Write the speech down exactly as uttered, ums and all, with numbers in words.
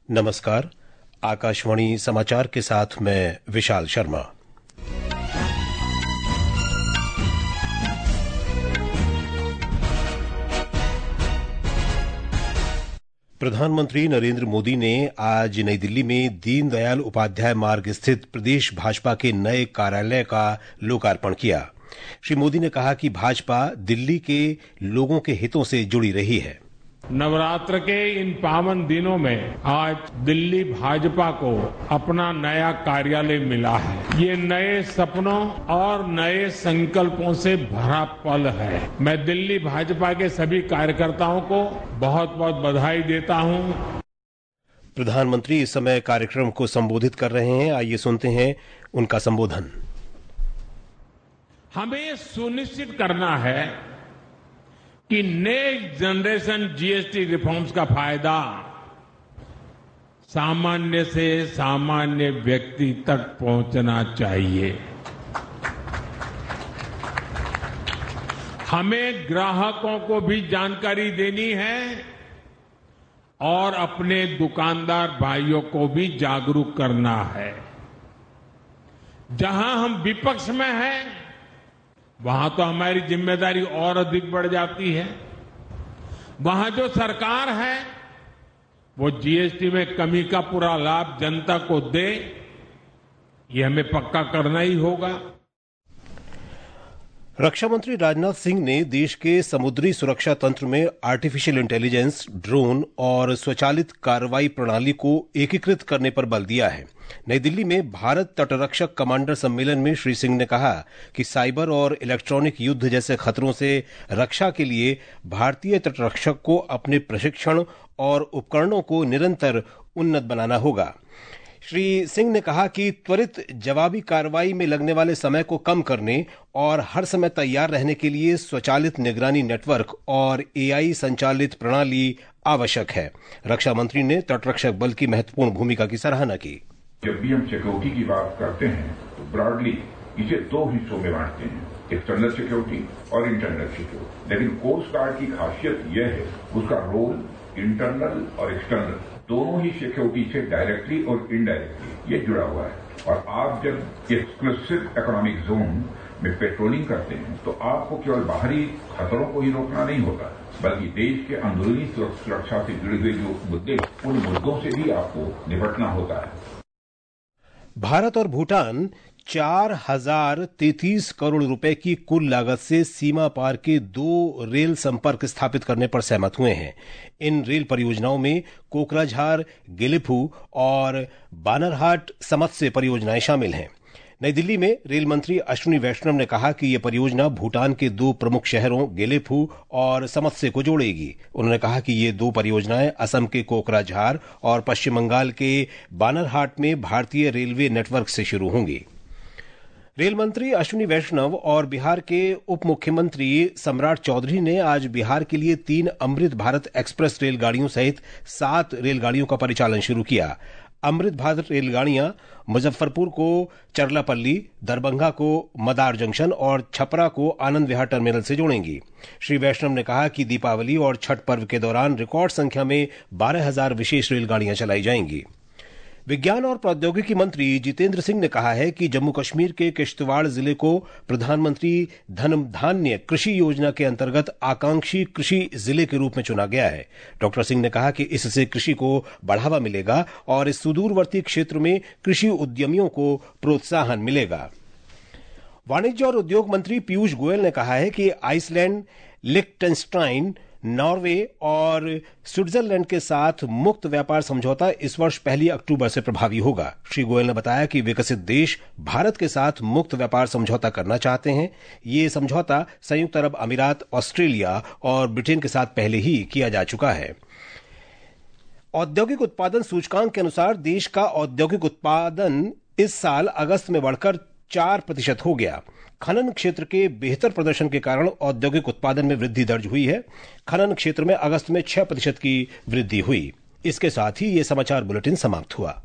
नमस्कार। आकाशवाणी समाचार के साथ मैं विशाल शर्मा। प्रधानमंत्री नरेंद्र मोदी ने आज नई दिल्ली में दीनदयाल उपाध्याय मार्ग स्थित प्रदेश भाजपा के नए कार्यालय का लोकार्पण किया। श्री मोदी ने कहा कि भाजपा दिल्ली के लोगों के हितों से जुड़ी रही है। नवरात्र के इन पावन दिनों में आज दिल्ली भाजपा को अपना नया कार्यालय मिला है। ये नए सपनों और नए संकल्पों से भरा पल है। मैं दिल्ली भाजपा के सभी कार्यकर्ताओं को बहुत बहुत बधाई देता हूं। प्रधानमंत्री इस समय कार्यक्रम को संबोधित कर रहे हैं। आइए सुनते हैं उनका संबोधन। हमें सुनिश्चित करना है कि नेक्स्ट जनरेशन जीएसटी रिफॉर्म्स का फायदा सामान्य से सामान्य व्यक्ति तक पहुंचना चाहिए। हमें ग्राहकों को भी जानकारी देनी है और अपने दुकानदार भाइयों को भी जागरूक करना है। जहां हम विपक्ष में हैं वहां तो हमारी जिम्मेदारी और अधिक बढ़ जाती है। वहां जो सरकार है वो जीएसटी में कमी का पूरा लाभ जनता को दे, ये हमें पक्का करना ही होगा। रक्षा मंत्री राजनाथ सिंह ने देश के समुद्री सुरक्षा तंत्र में आर्टिफिशियल इंटेलिजेंस, ड्रोन और स्वचालित कार्रवाई प्रणाली को एकीकृत करने पर बल दिया है। नई दिल्ली में भारत तटरक्षक कमांडर सम्मेलन में श्री सिंह ने कहा कि साइबर और इलेक्ट्रॉनिक युद्ध जैसे खतरों से रक्षा के लिए भारतीय तटरक्षक को अपने प्रशिक्षण और उपकरणों को निरंतर उन्नत बनाना होगा। श्री सिंह ने कहा कि त्वरित जवाबी कार्रवाई में लगने वाले समय को कम करने और हर समय तैयार रहने के लिए स्वचालित निगरानी नेटवर्क और एआई संचालित प्रणाली आवश्यक है। रक्षा मंत्री ने तटरक्षक बल की महत्वपूर्ण भूमिका की सराहना की। जब भी हम सिक्योरिटी की बात करते हैं तो ब्रॉडली इसे दो हिस्सों में बांटते हैं, एक्सटर्नल सिक्योरिटी और इंटरनल सिक्योरिटी। लेकिन कोस्ट गार्ड की खासियत यह है उसका रोल इंटरनल और एक्सटर्नल दोनों ही सिक्योरिटी से डायरेक्टली और इनडायरेक्टली ये जुड़ा हुआ है। और आप जब एक्सक्लूसिव इकोनॉमिक जोन में पेट्रोलिंग करते हैं तो आपको केवल बाहरी खतरों को ही रोकना नहीं होता, बल्कि देश के अंदरूनी सुरक्षा से जुड़े हुए जो मुद्दे, उन मुद्दों से भी आपको निपटना होता है। भारत और भूटान चार हजार तैंतीस करोड़ रुपए की कुल लागत से सीमा पार के दो रेल संपर्क स्थापित करने पर सहमत हुए हैं। इन रेल परियोजनाओं में कोकराझार, गिलिफू और बानरहाट समत्स्य परियोजनाएं शामिल हैं। नई दिल्ली में रेल मंत्री अश्विनी वैष्णव ने कहा कि यह परियोजना भूटान के दो प्रमुख शहरों गिलिफू और समत्स्य को जोड़ेगी। उन्होंने कहा कि ये दो परियोजनाएं असम के कोकराझार और पश्चिम बंगाल के बानरहाट में भारतीय रेलवे नेटवर्क से शुरू होंगी। रेल मंत्री अश्विनी वैष्णव और बिहार के उप मुख्यमंत्री सम्राट चौधरी ने आज बिहार के लिए तीन अमृत भारत एक्सप्रेस रेलगाड़ियों सहित सात रेलगाड़ियों का परिचालन शुरू किया। अमृत भारत रेलगाड़ियां मुजफ्फरपुर को चरलापल्ली, दरभंगा को मदार जंक्शन और छपरा को आनंद विहार टर्मिनल से जोड़ेंगी। श्री वैष्णव ने कहा कि दीपावली और छठ पर्व के दौरान रिकॉर्ड संख्या में बारह हजार विशेष रेलगाड़ियां चलाई जाएंगी। विज्ञान और प्रौद्योगिकी मंत्री जितेंद्र सिंह ने कहा है कि जम्मू कश्मीर के किश्तवाड़ जिले को प्रधानमंत्री धन धान्य कृषि योजना के अंतर्गत आकांक्षी कृषि जिले के रूप में चुना गया है। डॉक्टर सिंह ने कहा कि इससे कृषि को बढ़ावा मिलेगा और इस सुदूरवर्ती क्षेत्र में कृषि उद्यमियों को प्रोत्साहन मिलेगा। वाणिज्य और उद्योग मंत्री पीयूष गोयल ने कहा है कि आइसलैंड, लिechtenstein, नॉर्वे और स्विट्जरलैंड के साथ मुक्त व्यापार समझौता इस वर्ष पहली अक्टूबर से प्रभावी होगा। श्री गोयल ने बताया कि विकसित देश भारत के साथ मुक्त व्यापार समझौता करना चाहते हैं। ये समझौता संयुक्त अरब अमीरात, ऑस्ट्रेलिया और ब्रिटेन के साथ पहले ही किया जा चुका है। औद्योगिक उत्पादन सूचकांक के अनुसार देश का औद्योगिक उत्पादन इस साल अगस्त में बढ़कर चार प्रतिशत हो गया। खनन क्षेत्र के बेहतर प्रदर्शन के कारण औद्योगिक उत्पादन में वृद्धि दर्ज हुई है। खनन क्षेत्र में अगस्त में छह प्रतिशत की वृद्धि हुई। इसके साथ ही ये समाचार बुलेटिन समाप्त हुआ।